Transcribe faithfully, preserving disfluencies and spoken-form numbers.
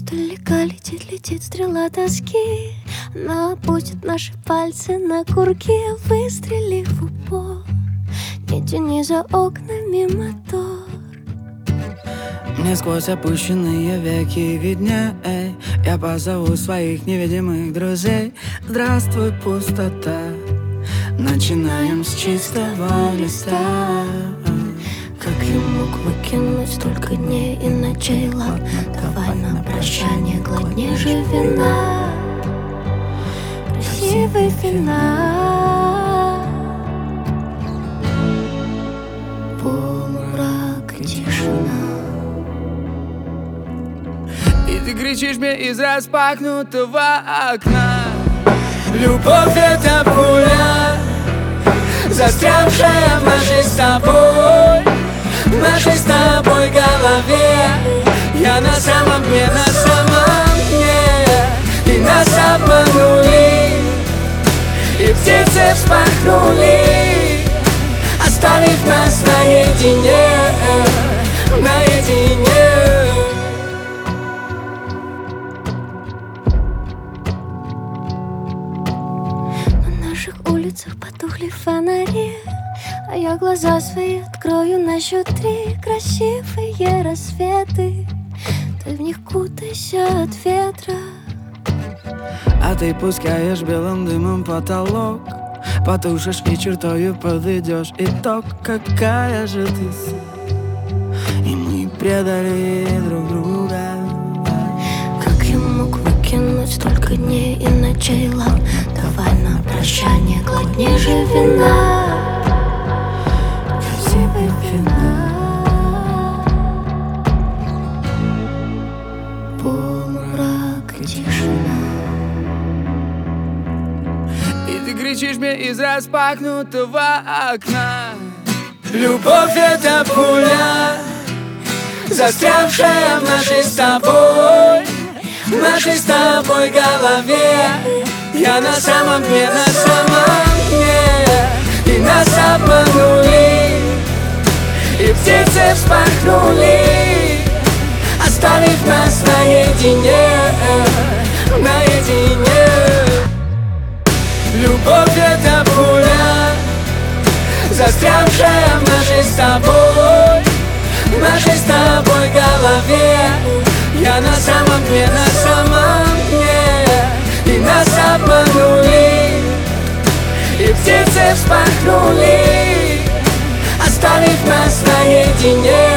Издалека летит, летит стрела тоски. Она опустит наши пальцы на курки, выстрелив в упор. Не тяни за окнами мотор. Мне сквозь опущенные веки видней, я позову своих невидимых друзей. Здравствуй, пустота. Начинаем с чистого листа. Как я мог выкинуть столько дней и ночей? Ладно, давай на прощание глотни же вина. Красивый финал. Полумрак и тишина. И ты кричишь мне из распахнутого окна: любовь — это пуля, застрявшая в нашей с тобой, в нашей с тобой голове. Я на самом дне, на самом дне, и нас обманули, и птицы вспорхнули, оставив нас наедине, наедине. На наших улицах потухли фонари, а я глаза свои открою на счет три. Красивые рассветы, ты в них кутайся от ветра. А ты пускаешь белым дымом потолок, потушишь и чертою подведешь итог. Какая же ты, и мы предали друг друга. Как я мог выкинуть столько дней и ночей? Ладно, давай на прощание глотни же вина. Красивый финал. Полумрак и тишина. И ты кричишь мне из распахнутого окна: любовь — это пуля, застрявшая в нашей с тобой, в нашей с тобой голове. Я на самом дне, на самом дне, и нас обманули, и птицы вспорхнули, оставив нас наедине, наедине. Любовь — это пуля, застрявшая в нашей с тобой, в нашей с тобой голове. Я на самом дне, на самом дне, и нас обманули, и птицы вспорхнули, оставив нас наедине.